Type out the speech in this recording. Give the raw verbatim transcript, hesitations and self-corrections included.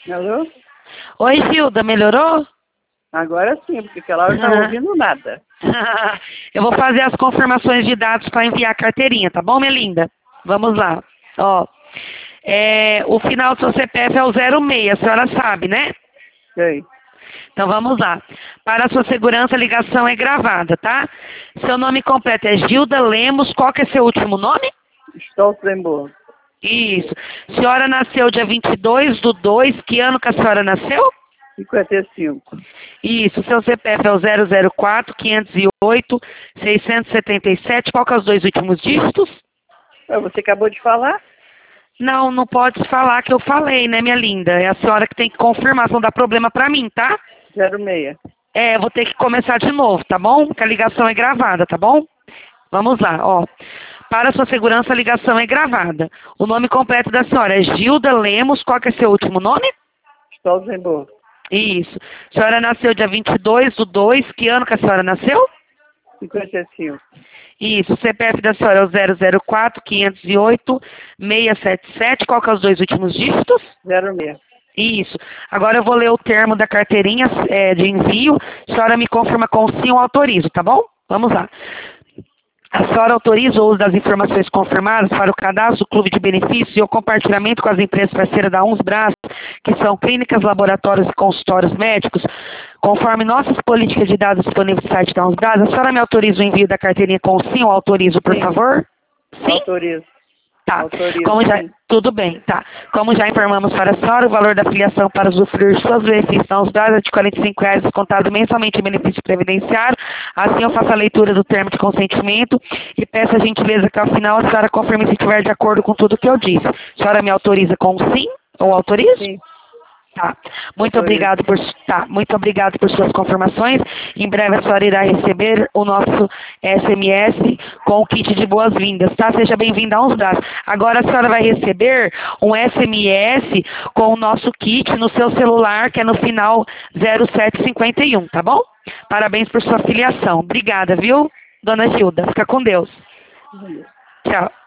Alô? Oi, Gilda, melhorou? Agora sim, porque aquela hora eu não estava ouvindo nada. Eu vou fazer as confirmações de dados para enviar a carteirinha, tá bom, minha linda? Vamos lá. Ó, é, o final do seu C P F é o zero seis, a senhora sabe, né? Sei. Então vamos lá. Para a sua segurança, a ligação é gravada, tá? Seu nome completo é Gilda Lemos. Qual que é seu último nome? Stolzenburg. Isso. Senhora nasceu dia vinte e dois do dois. Que ano que a senhora nasceu? cinquenta e cinco. Isso. Seu C P F é o zero zero quatro, quinhentos e oito, seiscentos e setenta e sete. Qual que é os dois últimos dígitos? Ah, você acabou de falar? Não, não pode falar que eu falei, né, minha linda? É a senhora que tem que confirmar, se não dá problema pra mim, tá? zero seis. É, vou ter que começar de novo, tá bom? Porque a ligação é gravada, tá bom? Vamos lá, ó. Para sua segurança, a ligação é gravada. O nome completo da senhora é Gilda Lemos. Qual que é seu último nome? Stolzenburg. Isso. A senhora nasceu dia vinte e dois do dois. Que ano que a senhora nasceu? cinquenta e cinco. Isso. O C P F da senhora é o zero zero quatro, quinhentos e oito, seiscentos e setenta e sete. Qual que é os dois últimos dígitos? zero seis. Isso. Agora eu vou ler o termo da carteirinha é, de envio. A senhora me confirma com sim ou autorizo, tá bom? Vamos lá. A senhora autoriza o uso das informações confirmadas para o cadastro do Clube de Benefícios e o compartilhamento com as empresas parceiras da UNSBRAS, que são clínicas, laboratórios e consultórios médicos, conforme nossas políticas de dados disponíveis no site da UNSBRAS. A senhora me autoriza o envio da carteirinha com sim ou autorizo, por Sim. favor? Sim? Autorizo. Tá. Autorizo, Como já, sim. tudo bem, tá. Como já informamos para a senhora, o valor da filiação para usufruir de suas benefícios na UNSBRAS é de quarenta e cinco reais descontado mensalmente em benefício previdenciário. Assim eu faço a leitura do termo de consentimento e peço a gentileza que ao final a senhora confirme se estiver de acordo com tudo que eu disse. A senhora me autoriza com sim ou autorizo? Sim. Tá. Muito Autorizo. obrigado por tá. Muito obrigado por suas confirmações. Em breve a senhora irá receber o nosso S M S com o kit de boas-vindas, tá? Seja bem-vinda a UNSBRAS. Agora a senhora vai receber um S M S com o nosso kit no seu celular, que é no final zero sete cinquenta e um, tá bom? Parabéns por sua filiação. Obrigada, viu, dona Gilda? Fica com Deus. Beleza. Tchau.